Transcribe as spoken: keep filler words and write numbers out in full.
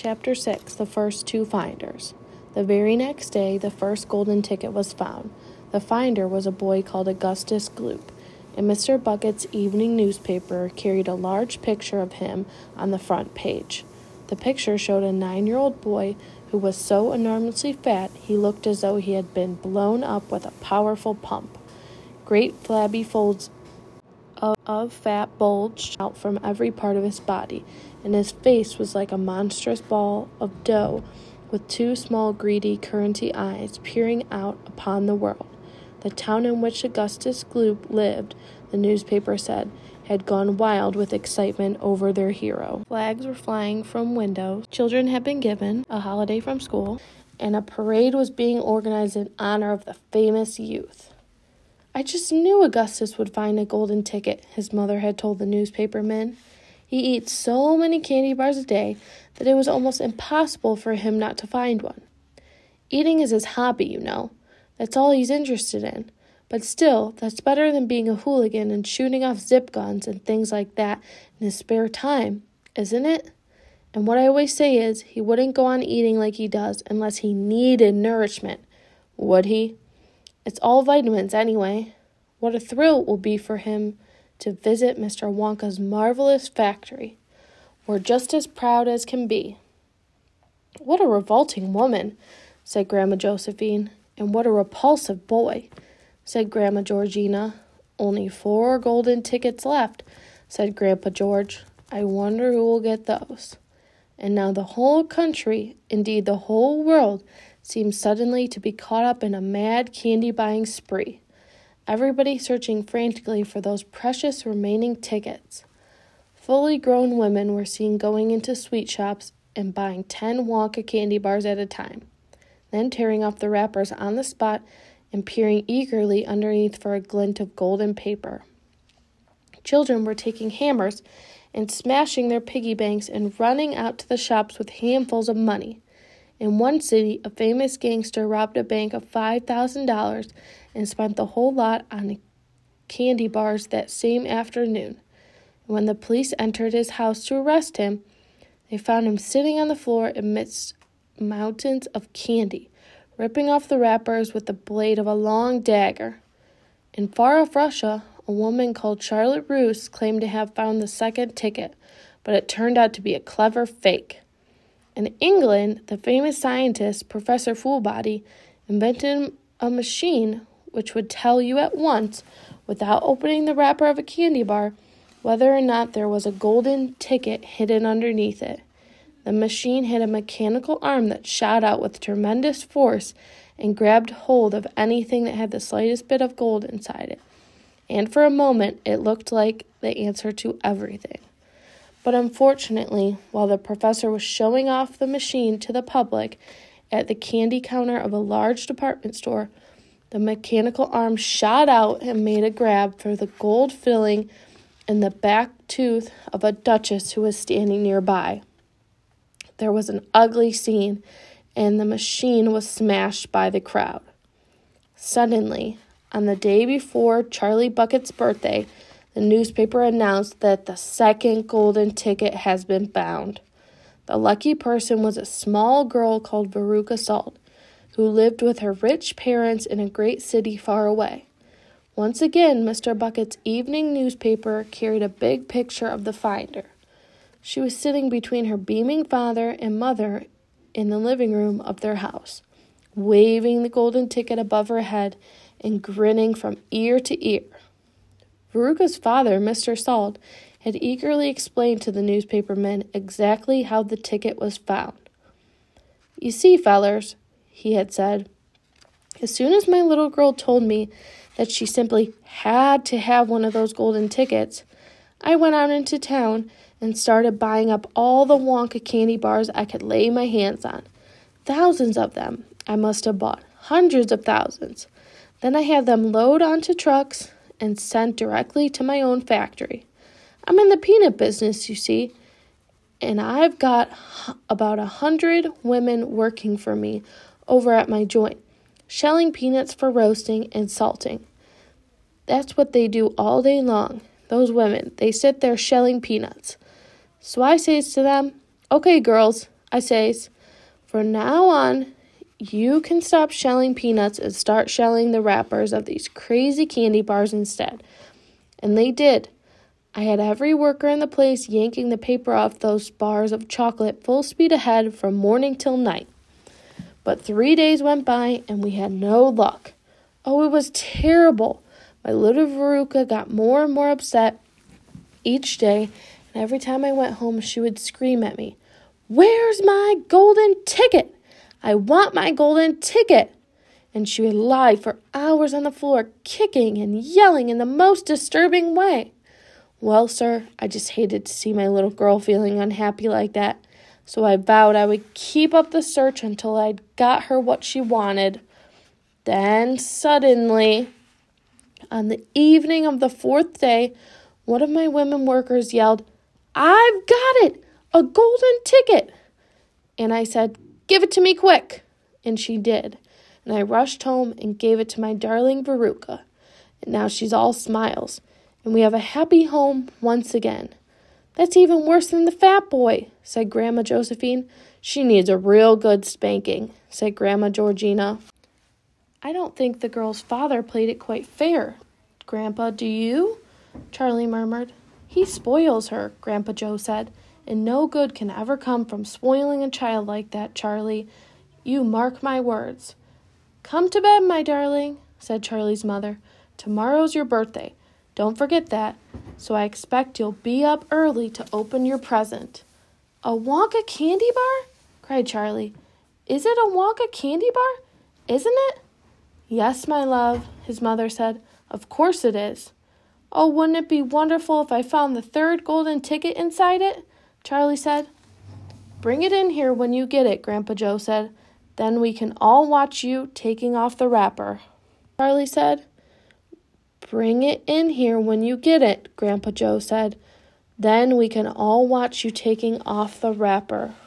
Chapter six, The First Two Finders. The very next day, the first golden ticket was found. The finder was a boy called Augustus Gloop, and Mister Bucket's evening newspaper carried a large picture of him on the front page. The picture showed a nine-year-old boy who was so enormously fat he looked as though he had been blown up with a powerful pump. Great flabby folds of, of fat bulged out from every part of his body, and his face was like a monstrous ball of dough with two small greedy currency eyes peering out upon the world. The town in which Augustus Gloop lived, the newspaper said, had gone wild with excitement over their hero. Flags were flying from windows, children had been given a holiday from school, and a parade was being organized in honor of the famous youth. "I just knew Augustus would find a golden ticket," his mother had told the newspaperman. "He eats so many candy bars a day that it was almost impossible for him not to find one. Eating is his hobby, you know. That's all he's interested in. But still, that's better than being a hooligan and shooting off zip guns and things like that in his spare time, isn't it? And what I always say is, he wouldn't go on eating like he does unless he needed nourishment, would he? It's all vitamins anyway. What a thrill it will be for him to visit Mister Wonka's marvelous factory. We're just as proud as can be." "What a revolting woman," said Grandma Josephine. "And what a repulsive boy," said Grandma Georgina. "Only four golden tickets left," said Grandpa George. "I wonder who will get those." And now the whole country, indeed the whole world, seemed suddenly to be caught up in a mad candy-buying spree. Everybody searching frantically for those precious remaining tickets. Fully grown women were seen going into sweet shops and buying ten Wonka candy bars at a time, then tearing off the wrappers on the spot and peering eagerly underneath for a glint of golden paper. Children were taking hammers and smashing their piggy banks and running out to the shops with handfuls of money. In one city, a famous gangster robbed a bank of five thousand dollars and spent the whole lot on candy bars that same afternoon. When the police entered his house to arrest him, they found him sitting on the floor amidst mountains of candy, ripping off the wrappers with the blade of a long dagger. In far-off Russia, a woman called Charlotte Roos claimed to have found the second ticket, but it turned out to be a clever fake. In England, the famous scientist, Professor Foolbody, invented a machine which would tell you at once, without opening the wrapper of a candy bar, whether or not there was a golden ticket hidden underneath it. The machine had a mechanical arm that shot out with tremendous force and grabbed hold of anything that had the slightest bit of gold inside it. And for a moment, it looked like the answer to everything. But unfortunately, while the professor was showing off the machine to the public at the candy counter of a large department store, the mechanical arm shot out and made a grab for the gold filling in the back tooth of a duchess who was standing nearby. There was an ugly scene, and the machine was smashed by the crowd. Suddenly, on the day before Charlie Bucket's birthday, the newspaper announced that the second golden ticket has been found. The lucky person was a small girl called Veruca Salt, who lived with her rich parents in a great city far away. Once again, Mister Bucket's evening newspaper carried a big picture of the finder. She was sitting between her beaming father and mother in the living room of their house, waving the golden ticket above her head and grinning from ear to ear. Veruca's father, Mister Salt, had eagerly explained to the newspapermen exactly how the ticket was found. "You see, fellers," he had said, "as soon as my little girl told me that she simply had to have one of those golden tickets, I went out into town and started buying up all the Wonka candy bars I could lay my hands on. Thousands of them I must have bought, hundreds of thousands. Then I had them loaded onto trucks and sent directly to my own factory. I'm in the peanut business, you see, and I've got about a hundred women working for me over at my joint, shelling peanuts for roasting and salting. That's what they do all day long, those women. They sit there shelling peanuts. So I says to them, 'Okay, girls, I says, "From now on, you can stop shelling peanuts and start shelling the wrappers of these crazy candy bars instead." And they did. I had every worker in the place yanking the paper off those bars of chocolate full speed ahead from morning till night. But three days went by and we had no luck. Oh, it was terrible. My little Veruca got more and more upset each day, and every time I went home she would scream at me, "Where's my golden ticket? I want my golden ticket." And she would lie for hours on the floor, kicking and yelling in the most disturbing way. Well, sir, I just hated to see my little girl feeling unhappy like that, so I vowed I would keep up the search until I'd got her what she wanted. Then, suddenly, on the evening of the fourth day, one of my women workers yelled, "I've got it! A golden ticket!" And I said, "Give it to me quick!" And she did. And I rushed home and gave it to my darling Veruca. And now she's all smiles. And we have a happy home once again. "That's even worse than the fat boy," said Grandma Josephine. "She needs a real good spanking," said Grandma Georgina. "I don't think the girl's father played it quite fair, Grandpa, do you?" Charlie murmured. "He spoils her," Grandpa Joe said, "and no good can ever come from spoiling a child like that, Charlie. You mark my words." "Come to bed, my darling," said Charlie's mother. "Tomorrow's your birthday. Don't forget that. So I expect you'll be up early to open your present." "A Wonka candy bar?" cried Charlie. "Is it a Wonka candy bar? Isn't it?" "Yes, my love," his mother said. "Of course it is." "Oh, wouldn't it be wonderful if I found the third golden ticket inside it?" Charlie said. "Bring it in here when you get it," Grandpa Joe said. "Then we can all watch you taking off the wrapper." Charlie said. "Bring it in here when you get it," Grandpa Joe said. "Then we can all watch you taking off the wrapper."